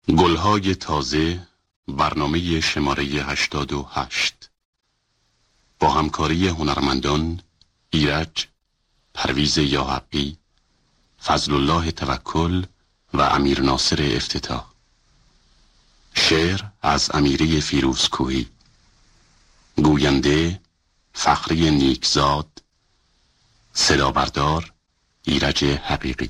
گلهای تازه، برنامه شماره 88 با همکاری هنرمندان ایرج، پرویز یاحقی، فضل الله توکل و امیر ناصر افتتاح. شعر از امیری فیروزکوهی. گوینده فخری نیکزاد. صدا بردار ایرج حقیقی.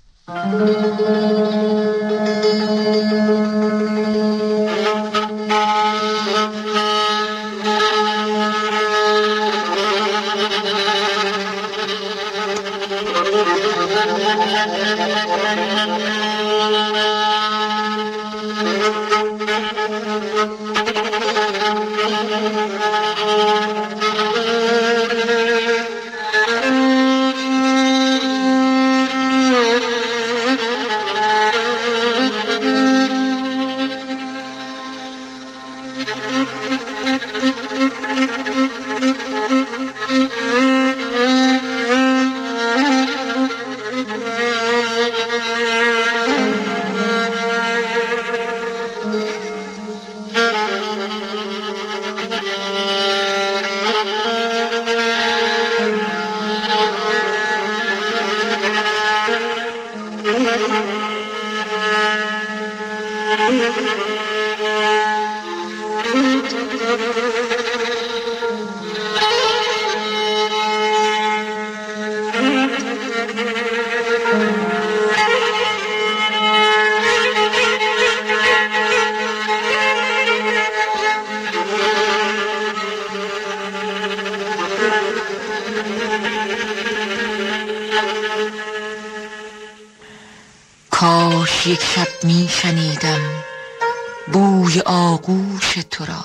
کاش یک شب می شنیدم بوی آغوش تو را،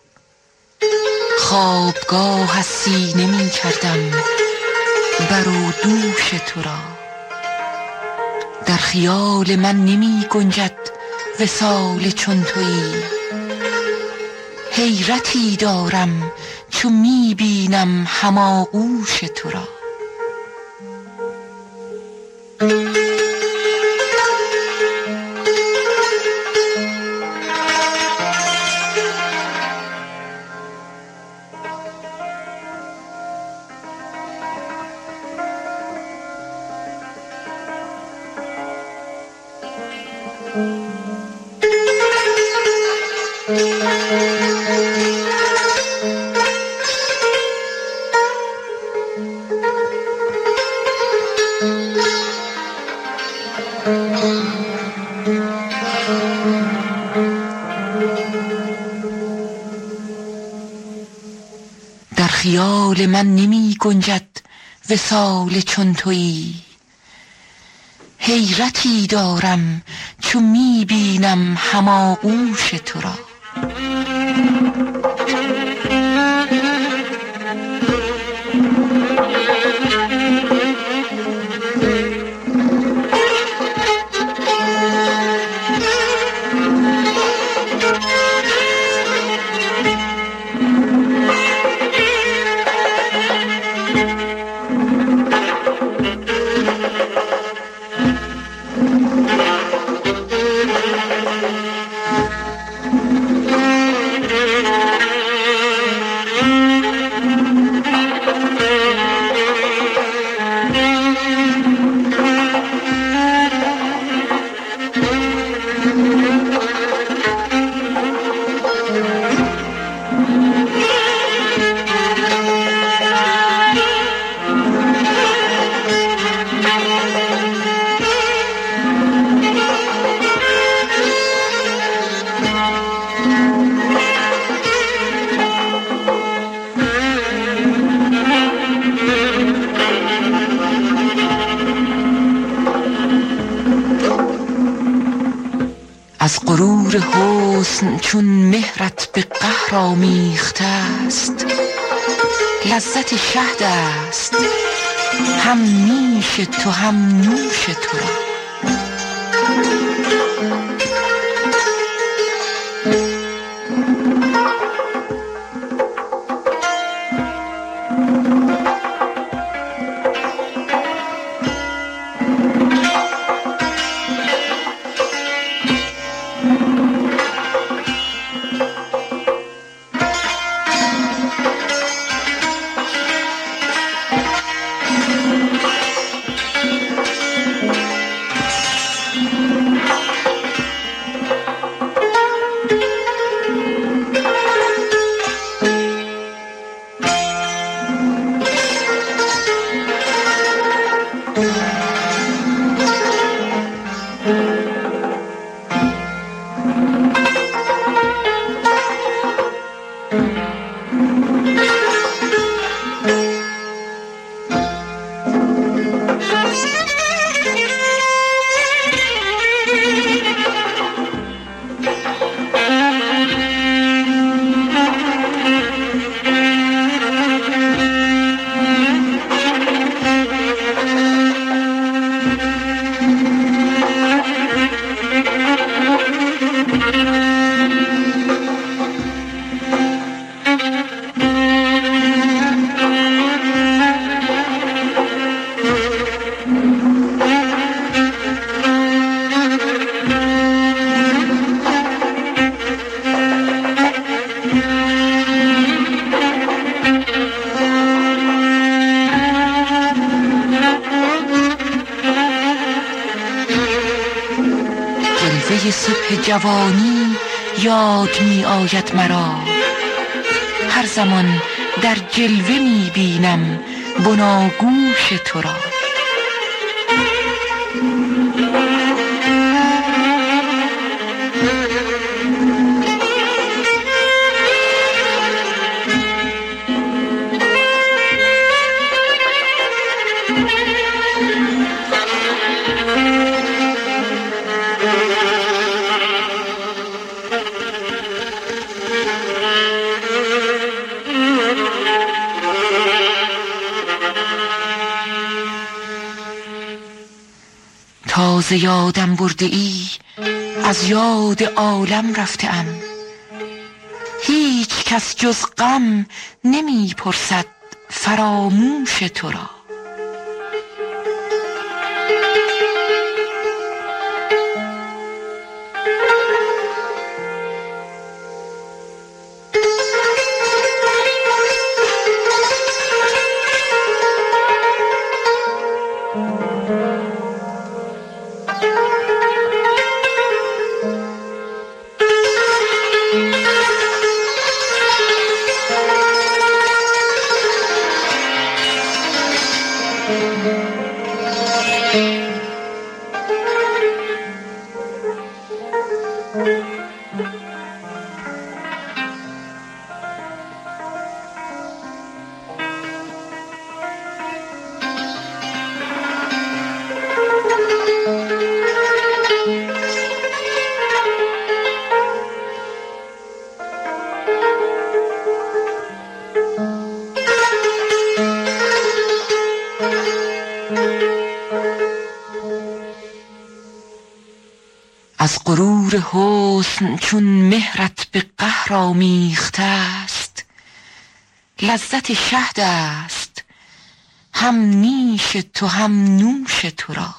خوابگاه از سینه می کردم بر و دوش تو را. در خیال من نمی گنجد وصال چون تویی، حیرتی دارم چون می بینم هماغوش تو را. در خیال من نمی گنجد وصال چون تویی، حیرتی دارم چون می بینم هماغوش تو را. از غرور حسن چون مهرت به قهر آمیخته است، لذت شهد است هم نیش تو هم نوش تو را. جوانی یاد می آید مرا، هر زمان در جلوه می بینم بناگوش تو را. تازه یادم برده ای، از یاد عالم رفته ام، هیچ کس جز غم نمی پرسد فراموش تو را. از غرور حسن چون مهرت به قهر آمیخته است، لذت شهد است هم نیش تو هم نوش تو را.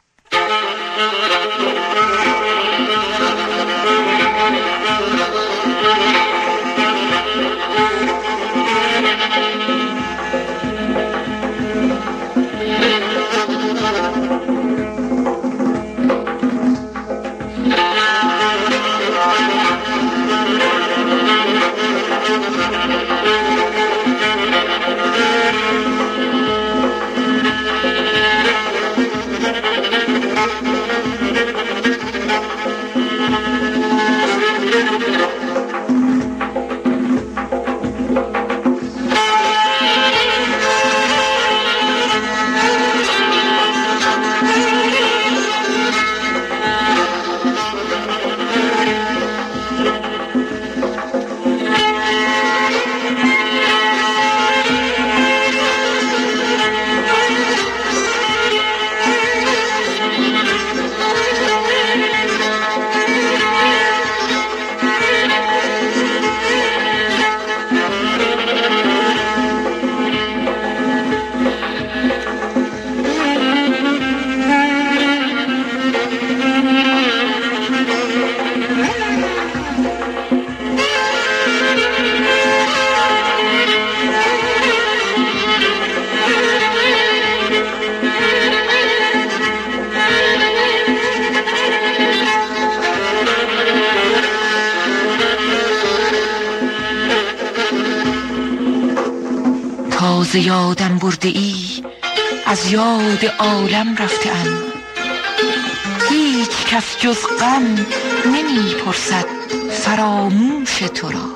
تازه یادم برده ای، از یاد عالم رفته ام، هیچ کس جز غم نمی پرسد فراموش تو را.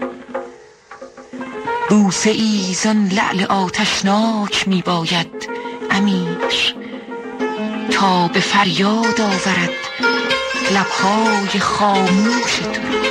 بوسه ای زان لعل آتشناک می باید امیر، تا به فریاد آورد لبهای خاموش تو را.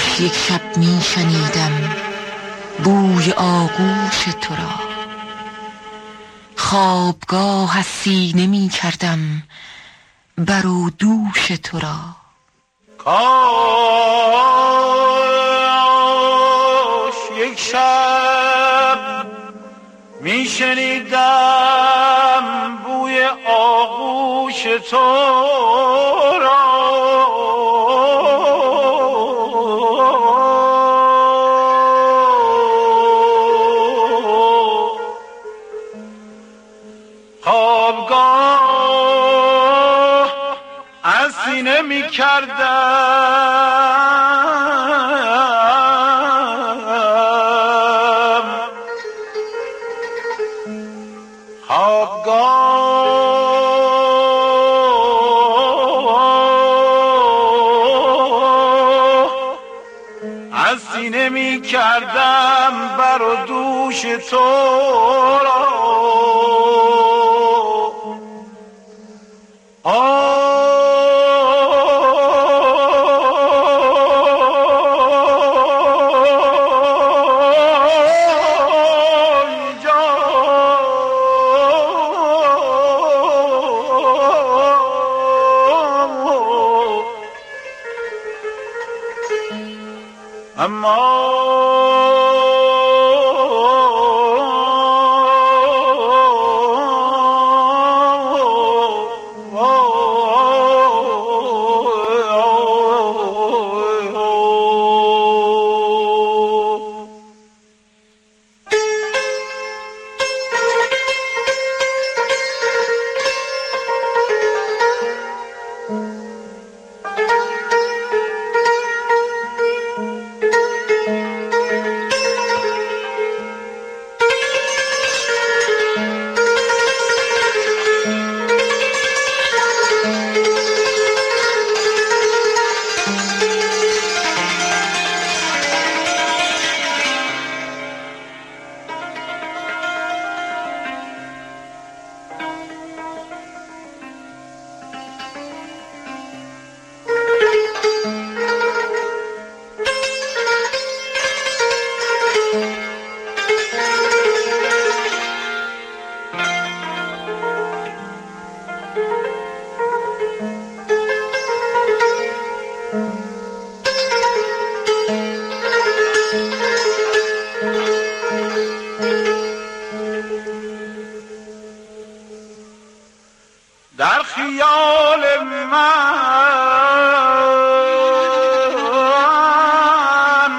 کاش یک شب می شنیدم بوی آغوش تو را، خوابگاه از سینه می کردم بر و دوش تو را. کاش یک شب می شنیدم بوی آغوش تو را، خوابگاه از سینه می کردم، خوابگاه از سینه می کردم بر و دوش تو را. در خیال من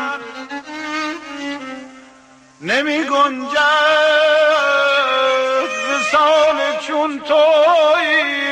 نمی گنجد وصال چون تویی،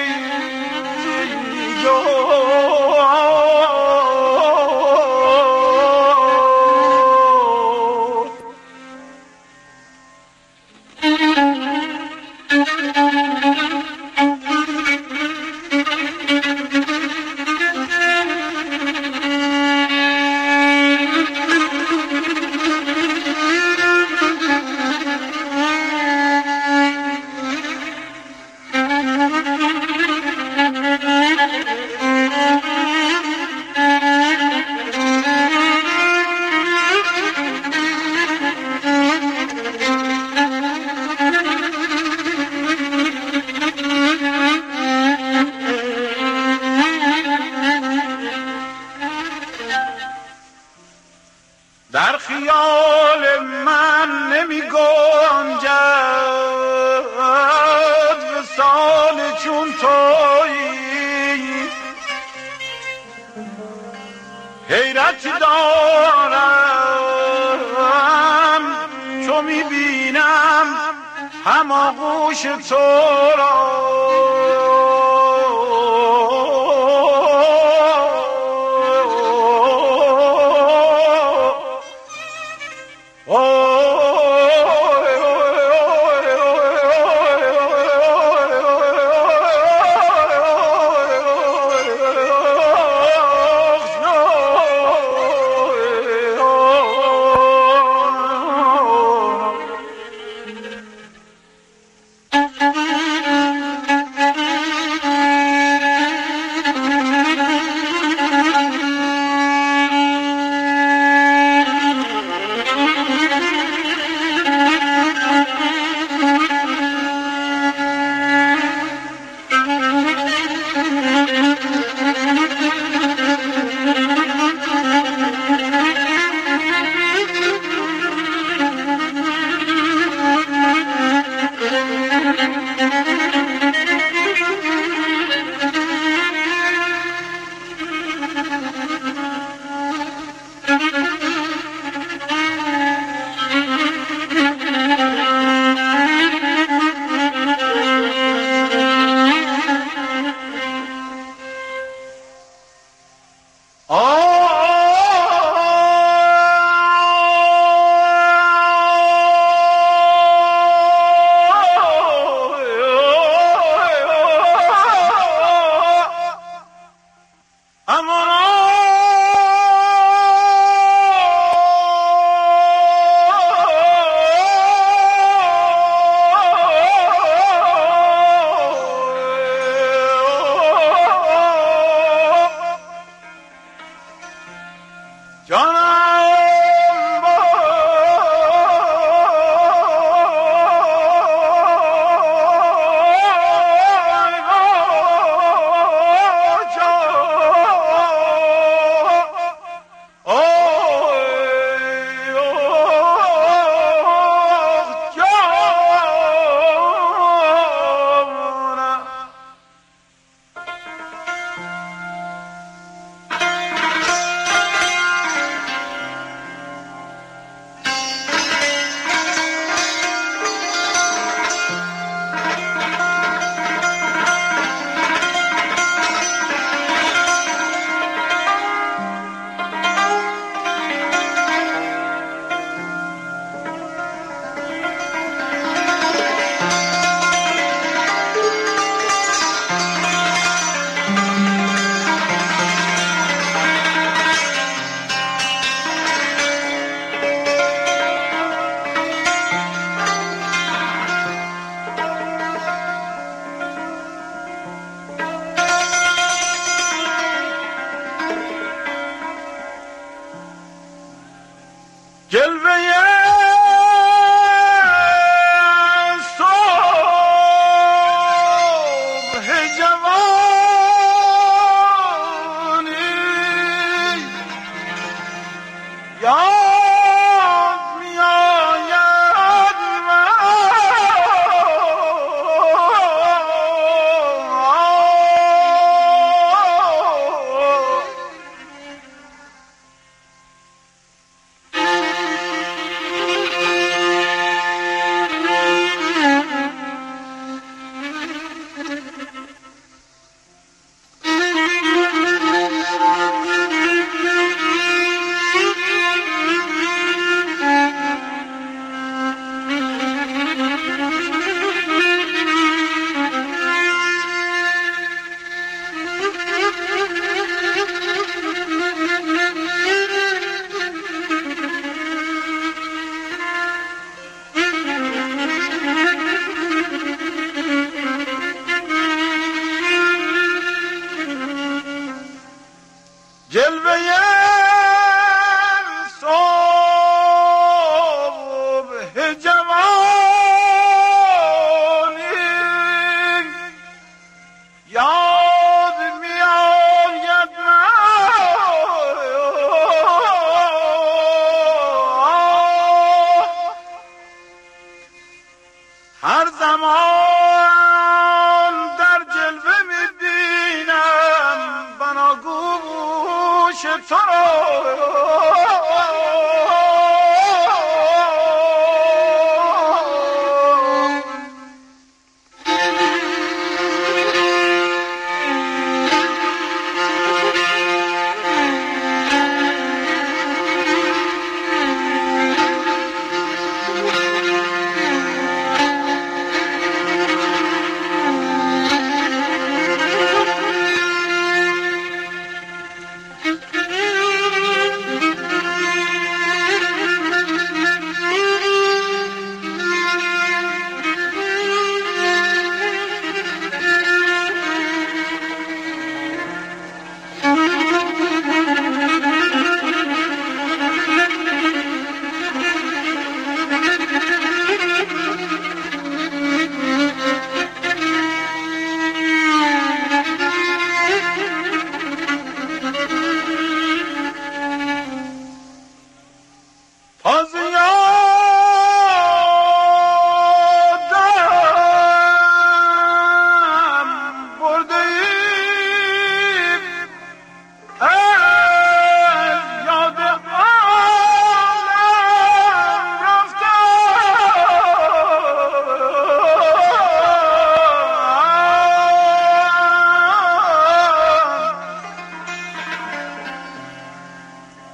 در خیال من نمی گنجد وصال چون تویی. حیرت دارم چو می بینم هم آغوش تو را،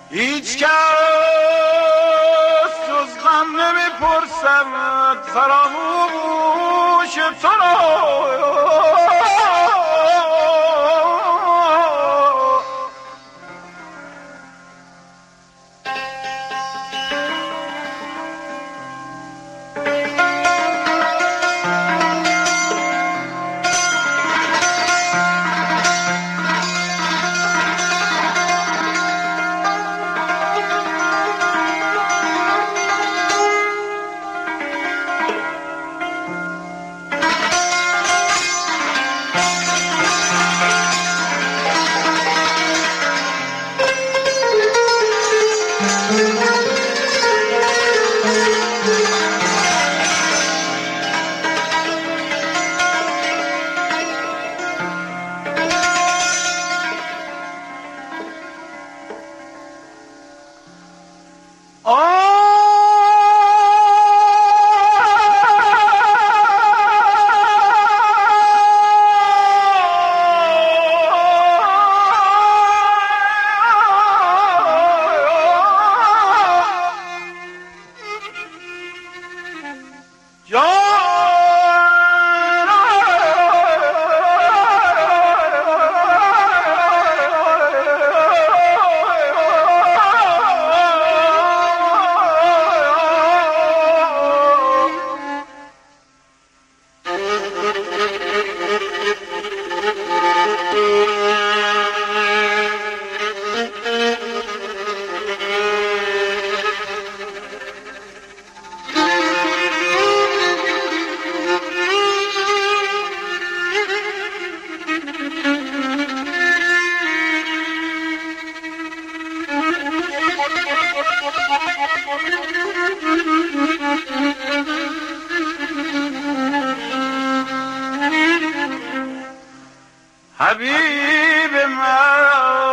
هیچ کس جز غم نمیپرسد فراموش تو را. حبیب من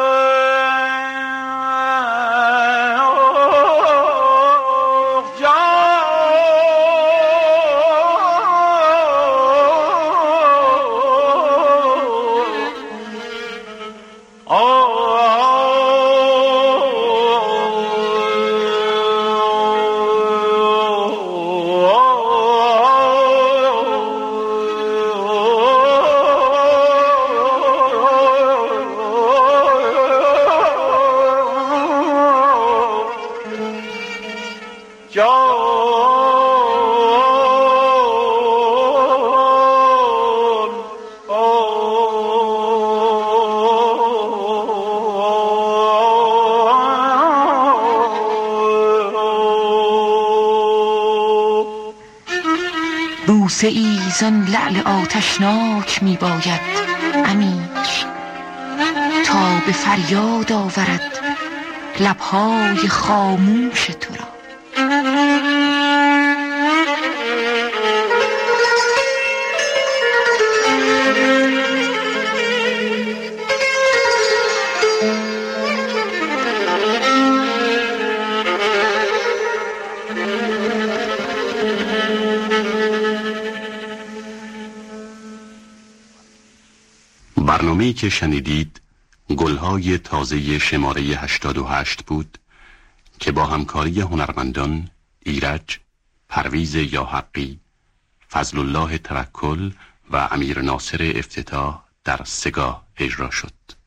بوسه ای زان لعل آتشناک می باید امیر، تا به فریاد آورد لبهای خاموش تو را. برنامه‌ای که شنیدید گلهای تازه شماره 88 بود که با همکاری هنرمندان ایرج، پرویز یاحقی، فضل الله توکل و امیر ناصر افتتاح در سگاه اجرا شد.